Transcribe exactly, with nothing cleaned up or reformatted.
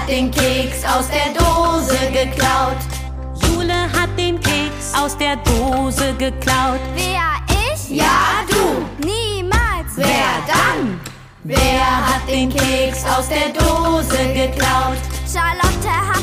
hat den Keks aus der Dose geklaut. Jule hat den Keks aus der Dose geklaut. Wer, ich? Ja, du. Niemals. Wer dann? Wer hat den Keks aus der Dose geklaut? Charlotte hat